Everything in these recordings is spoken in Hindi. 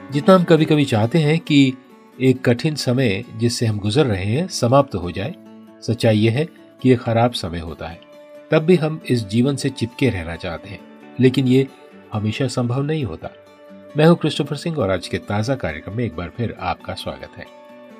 जितना हम कभी कभी चाहते हैं कि एक कठिन समय जिससे हम गुजर रहे हैं समाप्त हो जाए, सच्चाई यह है कि यह खराब समय होता है। तब भी हम इस जीवन से चिपके रहना चाहते हैं, लेकिन ये हमेशा संभव नहीं होता। मैं हूं क्रिस्टोफर सिंह और आज के ताजा कार्यक्रम में एक बार फिर आपका स्वागत है।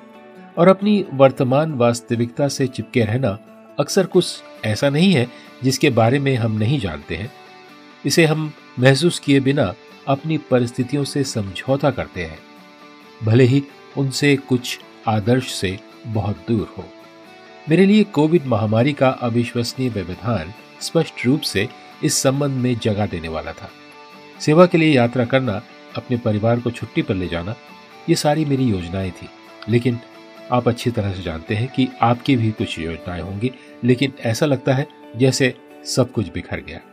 और अपनी वर्तमान वास्तविकता से चिपके रहना अक्सर कुछ ऐसा नहीं है जिसके बारे में हम नहीं जानते हैं। इसे हम महसूस किए बिना अपनी परिस्थितियों से समझौता करते हैं, भले ही उनसे कुछ आदर्श से बहुत दूर हो। मेरे लिए कोविड महामारी का अविश्वसनीय व्यवधान स्पष्ट रूप से इस संबंध में जगह देने वाला था। सेवा के लिए यात्रा करना, अपने परिवार को छुट्टी पर ले जाना, ये सारी मेरी योजनाएं थी। लेकिन आप अच्छी तरह से जानते हैं कि आपकी भी कुछ योजनाएं होंगी, लेकिन ऐसा लगता है जैसे सब कुछ बिखर गया।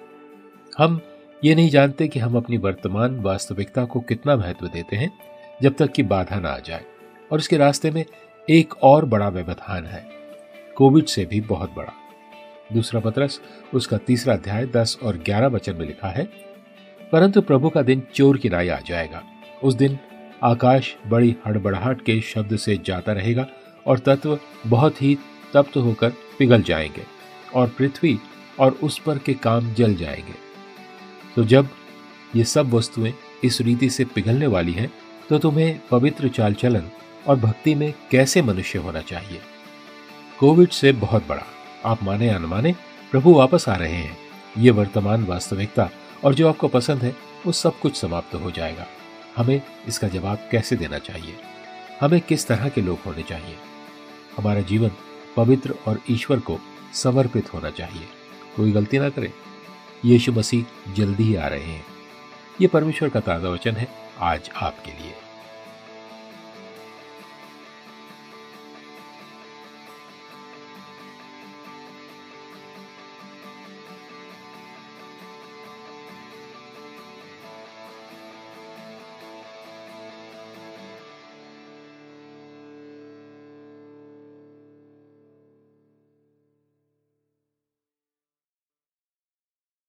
हम ये नहीं जानते कि हम अपनी वर्तमान वास्तविकता को कितना महत्व देते हैं जब तक कि बाधा ना आ जाए। और इसके रास्ते में एक और बड़ा व्यवधान है, कोविड से भी बहुत बड़ा। दूसरा पत्रस उसका 3 अध्याय 10 और 11 वचन में लिखा है, परंतु प्रभु का दिन चोर की राय आ जाएगा। उस दिन आकाश बड़ी हड़बड़ाहट के शब्द से जाता रहेगा और तत्व बहुत ही तप्त होकर पिघल जाएंगे और पृथ्वी और उस पर के काम जल जाएंगे। तो जब ये सब वस्तुएं इस रीति से पिघलने वाली हैं, तो तुम्हें पवित्र चाल चलन और भक्ति में कैसे मनुष्य होना चाहिए। कोविड से बहुत बड़ा, आप माने या न माने, प्रभु वापस आ रहे हैं। ये वर्तमान वास्तविकता और जो आपको पसंद है वो सब कुछ समाप्त हो जाएगा। हमें इसका जवाब कैसे देना चाहिए? हमें किस तरह के लोग होने चाहिए? हमारा जीवन पवित्र और ईश्वर को समर्पित होना चाहिए। कोई गलती ना करे। यीशु मसीह जल्दी ही आ रहे हैं। ये परमेश्वर का ताजा वचन है आज आपके लिए।